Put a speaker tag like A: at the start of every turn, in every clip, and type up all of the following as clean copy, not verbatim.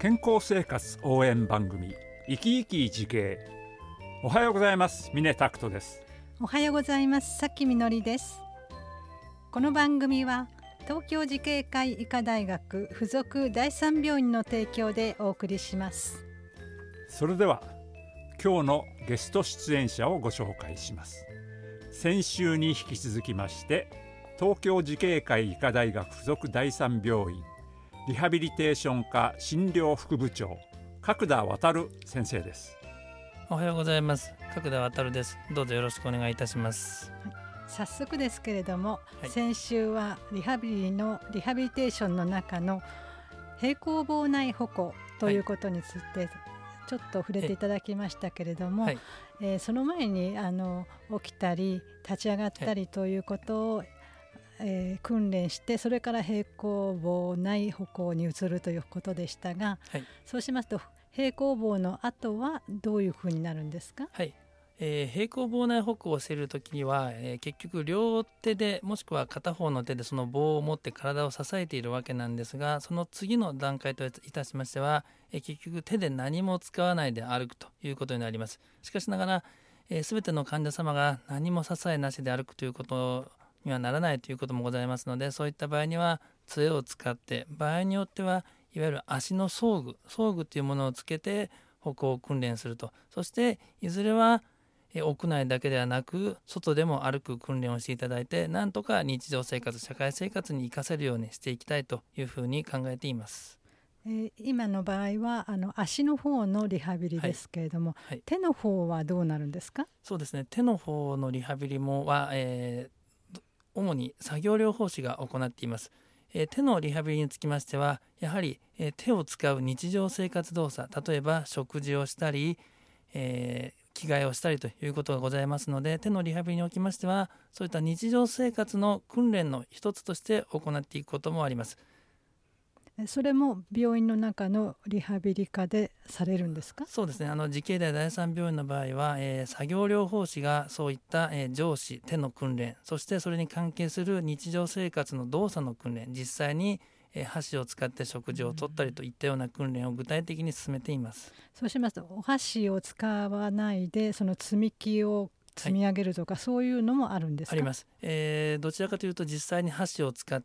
A: 健康生活応援番組生き生き慈恵。おはようございます。峰拓人です。
B: おはようございます。さきみのりです。この番組は東京慈恵会医科大学附属第三病院の提供でお送りします。
A: それでは今日のゲスト出演者をご紹介します。先週に引き続きまして東京慈恵会医科大学附属第三病院リハビリテーション科診療副部長角田渉先生です。
C: おはようございます。角田渉です。どうぞよろしくお願いいたします。
B: 早速ですけれども、先週はリハビリテーションの中の平行棒内歩行ということについてちょっと触れていただきましたけれども、その前に起きたり立ち上がったりということを訓練してそれから平行棒内歩行に移るということでしたが、そうしますと平行棒の後はどういうふうになるんですか？
C: 平行棒内歩行をしているときには、結局両手でもしくは片方の手でその棒を持って体を支えているわけなんですが、その次の段階といたしましては、結局手で何も使わないで歩くということになります。しかしながら、全ての患者様が何も支えなしで歩くということにはならないということもございますので、そういった場合には杖を使って、場合によってはいわゆる足の装具というものをつけて歩行を訓練すると。そしていずれは屋内だけではなく外でも歩く訓練をしていただいて、なんとか日常生活社会生活に生かせるようにしていきたいというふうに考えています。
B: 今の場合は足の方のリハビリですけれども、手の方はどうなるんですか？
C: そうですね、手の方のリハビリもは、主に作業療法士が行っています。手のリハビリにつきましてはやはり、手を使う日常生活動作、例えば食事をしたり、着替えをしたりということがございますので、手のリハビリにおきましてはそういった日常生活の訓練の一つとして行っていくこともあります。
B: それも病院の中のリハビリ科でされるんですか？
C: そうですね、慈恵大第三病院の場合は、作業療法士がそういった、上肢手の訓練、そしてそれに関係する日常生活の動作の訓練、実際に箸を使って食事をとったりといったような訓練を具体的に進めています。
B: そうしますとお箸を使わないでその積み木を積み上げるとか、そういうのもあるんですか？
C: あります。どちらかというと実際に箸を使って、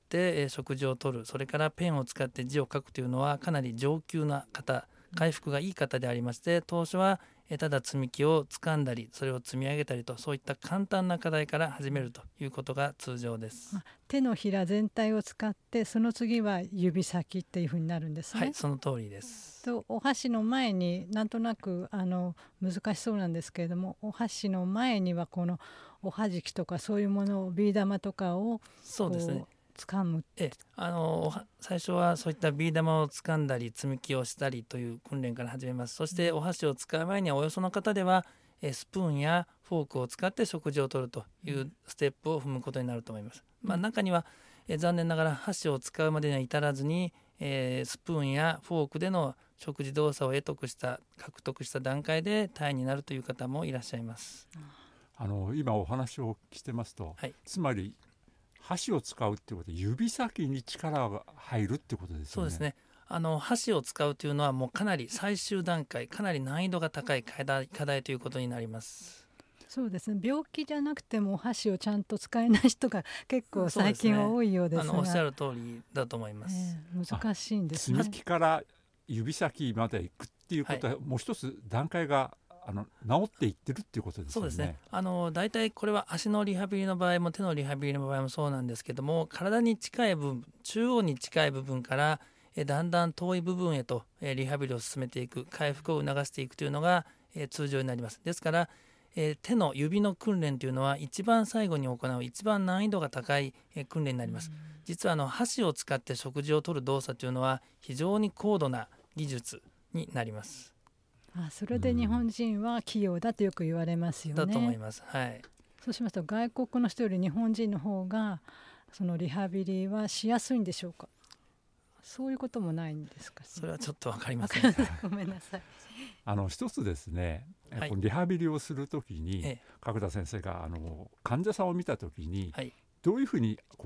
C: 食事をとる、それからペンを使って字を書くというのはかなり上級な方、回復がいい方でありまして、当初はただ積み木を掴んだりそれを積み上げたりと、そういった簡単な課題から始めるということが通常です。
B: 手のひら全体を使ってその次は指先っていうふうになるんですね。
C: その通りです。
B: とお箸の前になんとなく難しそうなんですけれども、お箸の前にはこのおはじきとかそういうものをビー玉とかを
C: そうですね、
B: 掴む。
C: 最初はそういったビー玉を掴んだり積み木をしたりという訓練から始めます。そしてお箸を使う前にはおよその方ではスプーンやフォークを使って食事をとるというステップを踏むことになると思います。中には残念ながら箸を使うまでには至らずにスプーンやフォークでの食事動作を獲得した段階で退院になるという方もいらっしゃいます。
A: 今お話をしてますと、つまり箸を使うってことは指先に力が入るってことですよね。
C: そうですね、箸を使うというのはもうかなり最終段階、かなり難易度が高い課題ということになります。
B: そうですね、病気じゃなくてもお箸をちゃんと使えない人が結構最近は多いようですが、
C: おっしゃる通りだと思います。
B: 難しいんですね。
A: 積み木から指先まで行くっていうことは、もう一つ段階が治っていってるっていうことですよね。
C: そうですね、大体これは足のリハビリの場合も手のリハビリの場合もそうなんですけども、体に近い部分、中央に近い部分からだんだん遠い部分へとリハビリを進めていく、回復を促していくというのが通常になります。ですから手の指の訓練というのは一番最後に行う一番難易度が高い訓練になります。実は箸を使って食事をとる動作というのは非常に高度な技術になります。
B: それで日本人は器用だとよく言われますよね。
C: だと思います。
B: そうしますと外国の人より日本人の方がそのリハビリはしやすいんでしょうか？そういうこともないんですか？
C: それはちょっと分かりません。
B: ごめんなさい。
A: 一つですね、このリハビリをするときに、角田先生が患者さんを見たときに、どういうふうに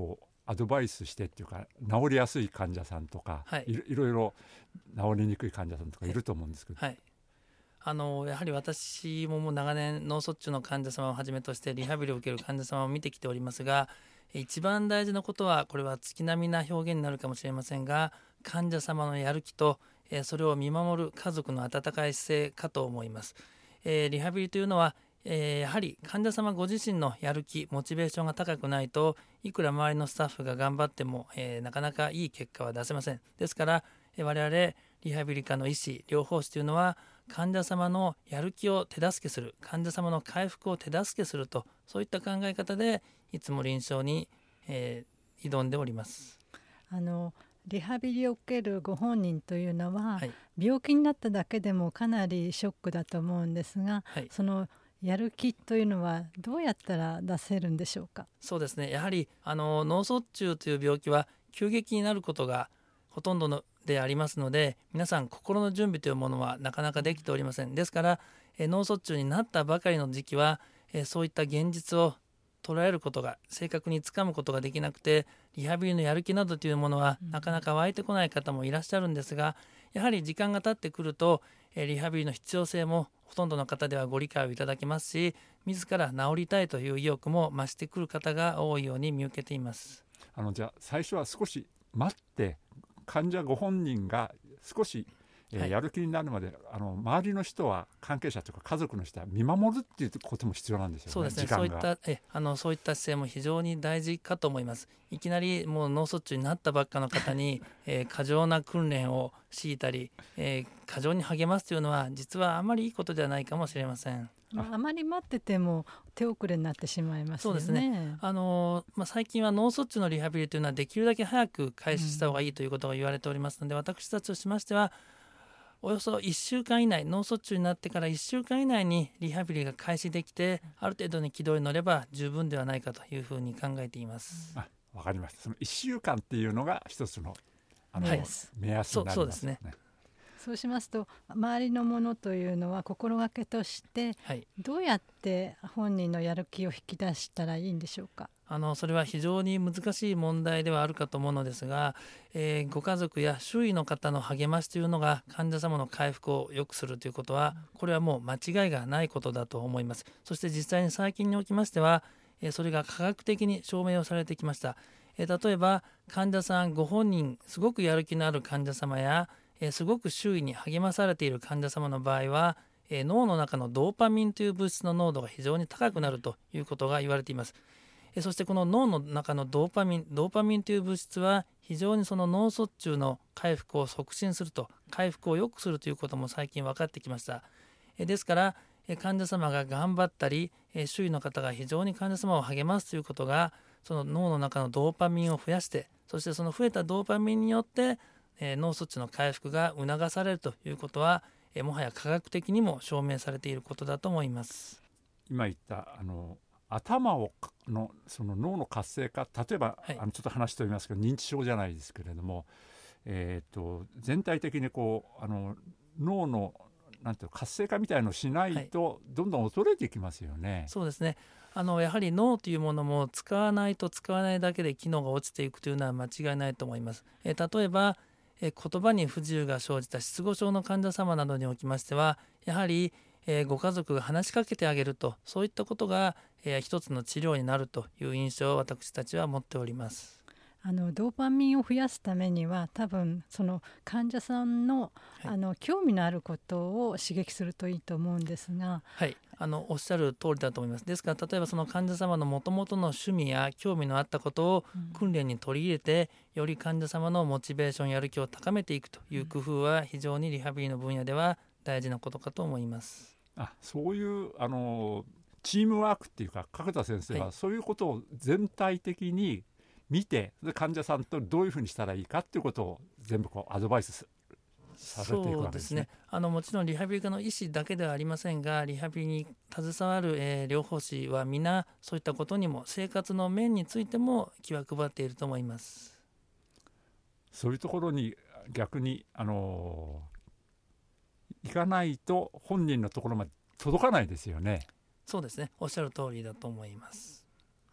A: アドバイスしてっていうか、治りやすい患者さんとか、いろいろ治りにくい患者さんとかいると思うんですけど、
C: やはり私ももう長年脳卒中の患者様をはじめとしてリハビリを受ける患者様を見てきておりますが、一番大事なことは、これは月並みな表現になるかもしれませんが、患者様のやる気とそれを見守る家族の温かい姿勢かと思います。リハビリというのはやはり患者様ご自身のやる気モチベーションが高くないと、いくら周りのスタッフが頑張ってもなかなかいい結果は出せません。ですから我々リハビリ科の医師療法士というのは、患者様のやる気を手助けする、患者様の回復を手助けすると、そういった考え方でいつも臨床に、挑んでおります。
B: リハビリを受けるご本人というのは、病気になっただけでもかなりショックだと思うんですが、そのやる気というのはどうやったら出せるんでしょうか。
C: そうですね、やはり脳卒中という病気は急激になることがほとんどでありますので、皆さん心の準備というものはなかなかできておりません。ですから脳卒中になったばかりの時期はそういった現実を捉えることが、正確につかむことができなくて、リハビリのやる気などというものはなかなか湧いてこない方もいらっしゃるんですが、やはり時間が経ってくるとリハビリの必要性もほとんどの方ではご理解をいただけますし、自ら治りたいという意欲も増してくる方が多いように見受けています。
A: じゃあ最初は少し待って、患者ご本人が少しやる気になるまで周りの人は、関係者とか家族の人は見守るっていうことも必要なんですよね。
C: そうですね、そういった姿勢も非常に大事かと思います。いきなりもう脳卒中になったばっかの方に過剰な訓練を強いたり過剰に励ますというのは、実はあまりいいことではないかもしれません。
B: あまり待ってても手遅れになってしまいますよね。
C: そうですね、最近は脳卒中のリハビリというのはできるだけ早く開始した方がいいということが言われておりますので、私たちとしましてはおよそ1週間以内、脳卒中になってから1週間以内にリハビリが開始できて、ある程度に軌道に乗れば十分ではないかというふうに考えています。
A: わかりました。その1週間っていうのが一つの目安になります。
C: そうですね。
B: そうしますと、周りのものというのは心がけとして、どうやって本人のやる気を引き出したらいいんでしょうか。
C: それは非常に難しい問題ではあるかと思うのですが、ご家族や周囲の方の励ましというのが患者様の回復を良くするということは、これはもう間違いがないことだと思います。そして実際に最近におきましては、それが科学的に証明をされてきました。例えば患者さんご本人、すごくやる気のある患者様やすごく周囲に励まされている患者様の場合は、脳の中のドーパミンという物質の濃度が非常に高くなるということが言われています。そしてこの脳の中のドーパミンという物質は非常にその脳卒中の回復を促進すると、回復を良くするということも最近分かってきました。ですから患者様が頑張ったり、周囲の方が非常に患者様を励ますということが、その脳の中のドーパミンを増やして、そしてその増えたドーパミンによって脳卒中の回復が促されるということは、もはや科学的にも証明されていることだと思います。
A: 今言った頭のその脳の活性化、例えば、ちょっと話しておりますけど、認知症じゃないですけれども、全体的にこう脳のなんていう活性化みたいのをしないと、どんどん衰えていきますよね。
C: そうですね、やはり脳というものも使わないと使わないだけで機能が落ちていくというのは間違いないと思います。例えば言葉に不自由が生じた失語症の患者様などにおきましては、やはりご家族が話しかけてあげると、そういったことが一つの治療になるという印象を私たちは持っております。
B: ドーパミンを増やすためには、多分その患者さんの、興味のあることを刺激するといいと思うんですが、
C: おっしゃる通りだと思います。ですから例えばその患者様のもともとの趣味や興味のあったことを訓練に取り入れて、より患者様のモチベーションやる気を高めていくという工夫は、非常にリハビリの分野では大事なことかと思います。
A: そういうチームワークっていうか、角田先生はそういうことを全体的に見て、患者さんとどういうふうにしたらいいかっていうことを全部アドバイスされていくわけですね。
C: もちろんリハビリ科の医師だけではありませんが、リハビリに携わる、療法士は皆そういったことにも、生活の面についても気は配っていると思います。
A: そういうところに逆に行かないと本人のところまで届かないですよね。
C: そうですね、おっしゃる通りだと思います。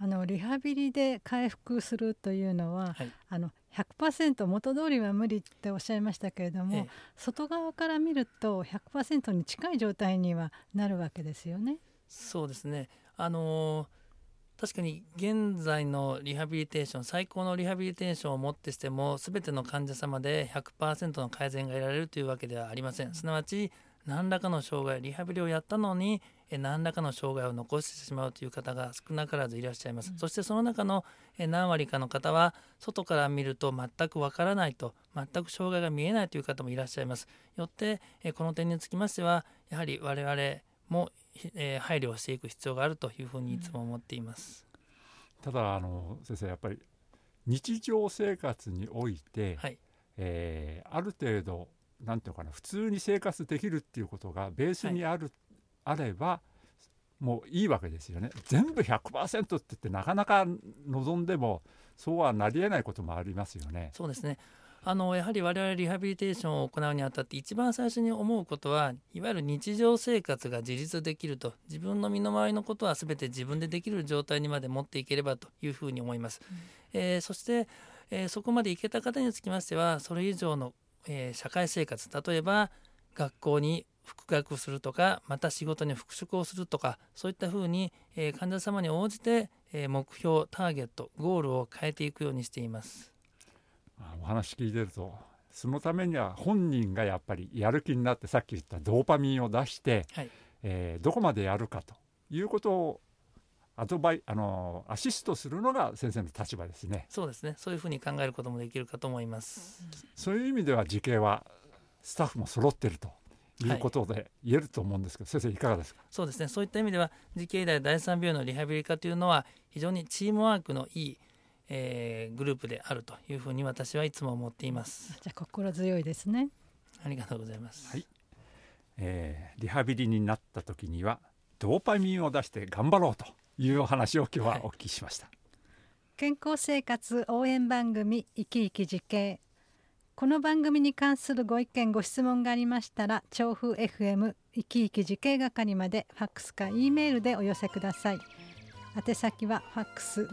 B: リハビリで回復するというのは、
C: はい、
B: 100% 元通りは無理っておっしゃいましたけれども、
C: ええ、
B: 外側から見ると 100% に近い状態にはなるわけですよね。
C: そうですね。確かに現在のリハビリテーション、最高のリハビリテーションをもってしても全ての患者様で 100% の改善が得られるというわけではありません。すなわち何らかの障害、リハビリをやったのに何らかの障害を残してしまうという方が少なからずいらっしゃいます。そしてその中の何割かの方は外から見ると全くわからないと、全く障害が見えないという方もいらっしゃいます。よってこの点につきましてはやはり我々も配慮をしていく必要があるというふうにいつも思っています。
A: ただ先生、やっぱり日常生活において、
C: はい、
A: ある程度なんていうかな、普通に生活できるっていうことがベースにあればもういいわけですよね。全部 100% って言ってなかなか望んでもそうはなり得ないこともありますよね。
C: そうですね。やはり我々リハビリテーションを行うにあたって一番最初に思うことは、いわゆる日常生活が自立できると、自分の身の回りのことは全て自分でできる状態にまで持っていければというふうに思います。そして、そこまでいけた方につきましてはそれ以上の、社会生活、例えば学校に復学するとか、また仕事に復職をするとか、そういったふうに、患者様に応じて、目標、ターゲット、ゴールを変えていくようにしています。
A: お話聞いてると、そのためには本人がやっぱりやる気になって、さっき言ったドーパミンを出して、
C: はい、
A: どこまでやるかということをアシストするのが先生の立場ですね。
C: そうですね。そういうふうに考えることもできるかと思います。
A: そういう意味では慈恵はスタッフも揃っているということで言えると思うんですけど、先生いかがですか？
C: そうですね。そういった意味では慈恵医大第三病院のリハビリ科というのは非常にチームワークのいいグループであるというふうに私はいつも思っています。
B: じゃあ心強いですね。
C: ありがとうございます。
A: はい、リハビリになった時にはドーパミンを出して頑張ろうというお話を今日はお聞きしました。
B: 健康生活応援番組生き生き慈恵。この番組に関するご意見ご質問がありましたら、調布 FM 生き生き慈恵係までファックスか E メールでお寄せください。宛先はファックス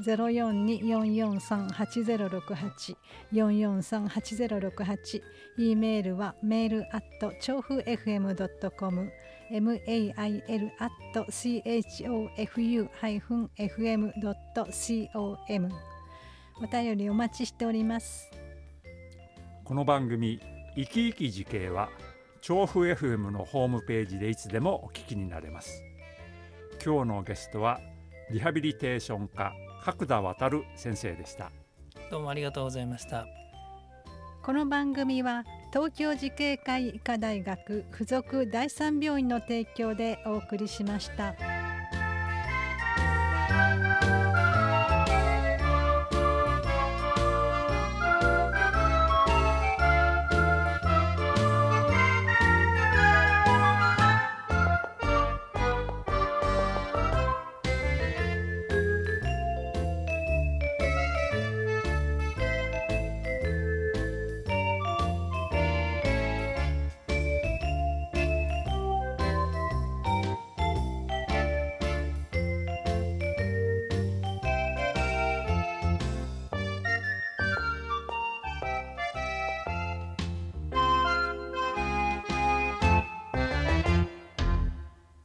B: 042-443-8068 443-8068、 E メールはmail@ 調布 FM.com mail@chofu-fm.com、 お便りお待ちしております。
A: この番組生き生き慈恵は調布 FM のホームページでいつでもお聞きになれます。今日のゲストはリハビリテーション科角田渉先生でした。
C: どうもありがとうございました。
B: この番組は東京慈恵会医科大学附属第三病院の提供でお送りしました。